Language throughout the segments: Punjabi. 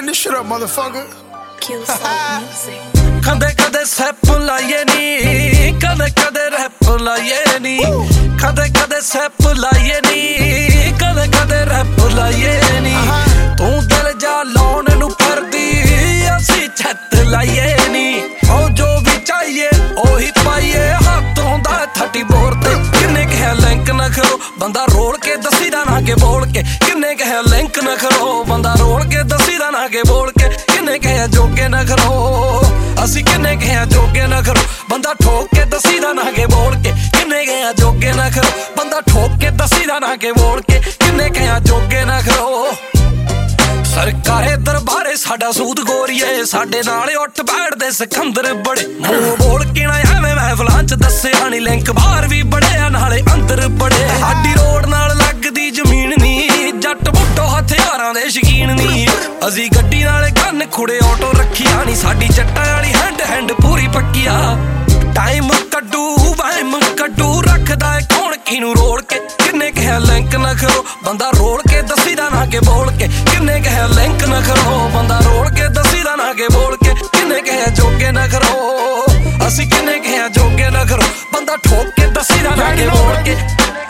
Turn this shit up, motherfucker. ਕਦੇ ਕਦੇ ਸੈਪ ਲਾਈਏ ਨੀ, ਕਦੇ ਕਦੇ ਰੈਪ ਲਾਈਏ ਨੀ, ਕਦੇ ਕਦੇ ਸੈਪ ਲਾਈਏ ਨੀ, ਕਦੇ ਕਦੇ ਰੈਪ ਲਾਈਏ ਨੀ। ਤੂੰ ਦਿਲ ਜਾ ਲਾਉਣ ਨੂੰ ਫਿਰਦੀ, ਅਸੀਂ ਛੱਤ ਲਾਈਏ ਨੀ। ਉਹ ਜੋ ਵੀ ਚਾਹੀਏ ਉਹੀ ਪਾਈਏ, ਹੱਥ ਹੁੰਦਾ 30 ਬੋਰ ਤੇ। ਕਿੰਨੇ ਕਿਹਾ ਲਿੰਕ ਨਾ ਕਰੋ, ਬੰਦਾ ਰੋਲ ਕੇ ਦਸੀ ਦਾ ਨਾ ਕੇ ਬੋਲ ਕੇ। ਕਿੰਨੇ ਕਿਹਾ ਲਿੰਕ ਨਾ ਕਰੋ, ਬੰਦਾ ਰੋਲ ਕੇ ਦਸੀ ਦਾ ਨਾ ਕੇ ਬੋਲ ਕੇ। ਕਿੰਨੇ ਕਿਹਾ ਜੋਗੇ ਨਾ ਕਰੋ, ਅਸੀਂ ਕਿੰਨੇ ਕਿਹਾ ਜੋਗੇ ਨਾ ਕਰੋ, ਬੰਦਾ ਠੋਕ ਕੇ ਦਸੀ ਦਾ ਨਾ ਕੇ ਬੋਲ ਕੇ। ਕਿੰਨੇ ਕਿਹਾ ਜੋਗੇ ਨਾ ਕਰੋ, ਬੰਦਾ ਠੋਕ ਕੇ ਦਸੀ ਦਾ ਨਾ ਕੇ ਬੋਲ ਕੇ। ਕਿੰਨੇ ਕਿਹਾ ਜੋਗੇ ਨਾ ਕਰੋ। ਸਰਕਾਰੇ ਦਰਬਾਰੇ ਸਾਡਾ ਸੂਦ ਗੋਰੀਏ, ਸਾਡੇ ਨਾਲ ਉੱਠ ਬੈਠਦੇ ਸਿਕੰਦਰ ਬੜੇ। ਮੂੰਹ ਬੋਲ ਕੇ ਨਾ ਐਵੇਂ ਮਹਿਫਲਾਂ ਚ ਦੱਸਿਆ ਨੀ, ਲਿੰਕ ਬਾਹਰ ਵੀ ਬੜਿਆ ਨਾਲੇ ਅੰਦਰ ਬੜੇ। ਸਾਡੀ ਰੋਡ ਨਾਲ ਲੱਗਦੀ ਜ਼ਮੀਨ ਨੀ, ਜੱਟ ਬੁੱਟੋ ਹਥਿਆਰਾਂ ਦੇ ਸ਼ਕੀਨ ਨੀ। ਅਸੀਂ ਗੱਡੀ ਨਾਲੇ ਕੰਨ ਖੁੜੇ ਆਟੋ ਰੱਖਿਆ ਨੀ, ਸਾਡੀ ਜੱਟਾਂ ਵਾਲੀ ਹੈਂਡ ਹੈਂਡ ਪੂਰੀ ਪੱਕੀਆ। ਟਾਈਮ ਕੱਢੂ ਵਹਿਮ ਕੱਢੂ, ਰੱਖਦਾ ਏ ਕੌਣ ਕਿਨੂੰ ਰੋਲ ਕੇ। ਕਿੰਨੇ ਕਿਹਾ ਲਿੰਕ ਨਾ ਕਰੋ, ਬੰਦਾ ਰੋਲ ਕੇ ਦਸੀ ਦਾ ਨਾ ਕੇ ਬੋਲ ਕੇ। ਕਿੰਨੇ ਕਿਹਾ ਲਿੰਕ ਨਾ ਕਰੋ, ਬੰਦਾ ਰੋਲ ਕੇ ਦਸੀ ਦਾ ਨਾ ਕੇ ਬੋਲ ਕੇ। ਕਿੰਨੇ ਕਿਹਾ ਜੋਗੇ ਨਾ ਕਰੋ, ਅਸੀਂ ਕਿੰਨੇ ਕਿਹਾ ਜੋਗੇ ਨਾ ਕਰੋ, ਬੰਦਾ ਠੋਕ ਕੇ ਦਸੀ ਦਾ ਨਾ ਕੇ ਬੋਲ ਕੇ।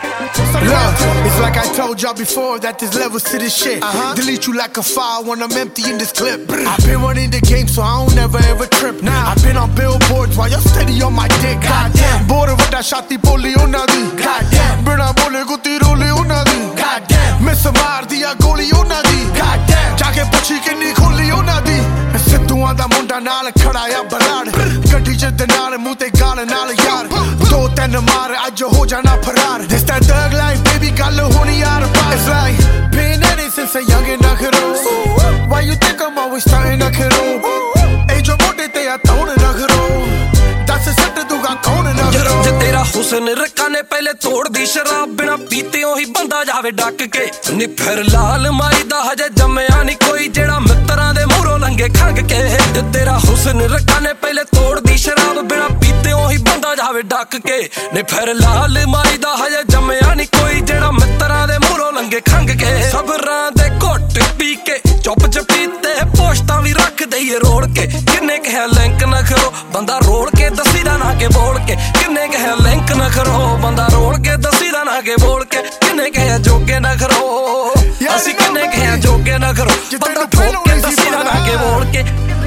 Look, it's like I told y'all before that there's levels to this shit. Delete you like a file when I'm empty in this clip. I've been running the game so I don't never ever trip. I've been on billboards while you're steady on my dick. Goddamn, bore ਵੱਡਾ ਛਾਤੀ ਬੋਲੀ ਉਹਨਾਂ ਦੀ। Goddamn, ਬਿਨਾ ਬੋਲੇ ਗੁੱਤੀ ਰੋਲੀ ਉਹਨਾਂ ਦੀ। Goddamn, ਮਿਸ ਮਾਰਦੀ ਆ ਗੋਲੀ ਉਹਨਾਂ ਦੀ। Goddamn, ਜਾ ਕੇ ਪੁੱਛੀ ਕਿੰਨੀ ਖੋਲੀ ਉਹਨਾਂ ਦੀ। ਸਿੱਧੂਆਂ ਦਾ ਮੁੰਡਾ ਨਾਲ ਖੜਾ ਆ ਬਰਾੜ, ਗੱਡੀ ਚ ਦੇ ਨਾਲ ਮੂੰਹ ਤੇ ਗਾਲ ਨਾਲ ਯਾਰ। 2-3 ਮਾਰ ਅੱਜ ਹੋ ਜਾਣਾ ਫਰਾਰ। This that thug life, baby, ਗੱਲ ਹੋਣੀ ਯਾਰ ਬਾਰ। It's like been at it since a youngin' ਨਾ ਕਰੋ। Why you think I'm always starting ਨਾ ਕਰੋ? ਇਹ ਜੋ ਮੋਢੇ ਤੇ ਆ ਤੌਣ ਨਾ ਕਰੋ, ਦੱਸ ਸੱਟ ਦੂਗਾ ਕੌਣ ਨਾ ਕਰੋ। ਜੇ ਤੇਰਾ ਹੁਸਨ ਰੱਖਾਂ ਨੇ ਪਹਿਲੇ ਤੋੜਦੀ ਸ਼ਰਾਬ, ਬਿਨਾ ਪੀਤੇ ਉਹੀ ਬੰਦਾ ਜਾਵੇ ਡੱਕ ਕੇ। ਨੀ ਫਿਰ ਲਾਲ ਮਾਈ ਦਾ ਹਜੇ ਜੰਮਿਆ ਨੀ ਕੋਈ, ਜਿਹੜਾ ਮਿੱਤਰਾਂ ਦੇ ਮੂਹਰੋਂ ਲੰਘੇ ਖੰਗ ਕੇ। ਜੇ ਤੇਰਾ ਹੁਸਨ ਰੱਖਾਂ ਨੇ ਪਹਿਲੇ ਤੋੜਦੀ ਸ਼ਰਾਬ, ਬਿਨਾ ਪੀਤੇ ਉਹੀ ਬੰਦਾ ਜਾਵੇ ਡੱਕ ਕੇ। ਨੀ ਫਿਰ ਲਾਲ ਮਾਈ ਦਾ ਹਜੇ ਜੰਮਿਆ ਨੀ ਕੋਈ, ਜਿਹੜਾ ਮਿੱਤਰਾਂ ਦੇ ਮੂਹਰੋਂ ਲੰਘੇ ਖੰਗ ਕੇ। ਸਬਰਾਂ ਦੇ ਘੁੱਟ ਪੀ ਕੇ ਚੁੱਪ ਚਪੀਤੇ ਪੋਸਟਾਂ ਵੀ ਰੱਖ ਦਈਏ ਰੋੜ ਕੇ। ਕਿੰਨੇ ਕਿਹਾ ਲਿੰਕ ਨਾ ਕਰੋ, ਬੰਦਾ ਰੋਲ ਕੇ ਦਸੀ ਦਾ ਨਾ ਕੇ ਬੋਲ ਕੇ। ਕਿੰਨੇ ਕਿਹਾ ਲਿੰਕ ਨਾ ਕਰੋ, ਬੰਦਾ ਰੋਲ ਕੇ ਦਸੀ ਦਾ ਨਾ ਕੇ ਬੋਲ ਕੇ। ਕਿੰਨੇ ਕਿਹਾ ਜੋਗੇ ਨਾ ਕਰੋ, ਅਸੀਂ ਕਿੰਨੇ ਕਿਹਾ ਜੋਗੇ ਨਾ ਕਰੋ, ਬੰਦਾ ਠੋਕ ਕੇ ਦਸੀ ਦਾ ਨਾ ਕੇ ਬੋਲ ਕੇ।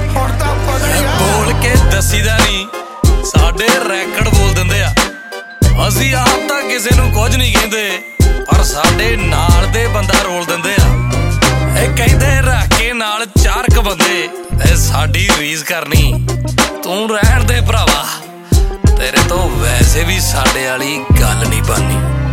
ਬੋਲ ਕੇ ਦਸੀ ਦਾ ਨੀ, ਸਾਡੇ ਰੈਕਡ ਬੋਲ ਦਿੰਦੇ ਆ। ਅਸੀਂ ਆਪ ਤਾਂ ਕਿਸੇ ਨੂੰ ਕੁਝ ਨਹੀਂ ਕਹਿੰਦੇ, ਪਰ ਸਾਡੇ ਨਾਲ ਦੇ ਬੰਦਾ ਰੋਲ ਦਿੰਦੇ ਆ। ਇਹ ਕਹਿੰਦੇ ਰੱਖ ਕੇ ਨਾਲ 4 ਬੰਦੇ, ਇਹ ਸਾਡੀ ਰੀਸ ਕਰਨੀ। ਤੂੰ ਰਹਿਣ ਦੇ ਭਰਾਵਾ, ਤੇਰੇ ਤੋਂ ਵੈਸੇ ਵੀ ਸਾਡੇ ਵਾਲੀ ਗੱਲ ਨਹੀਂ ਬਣਨੀ।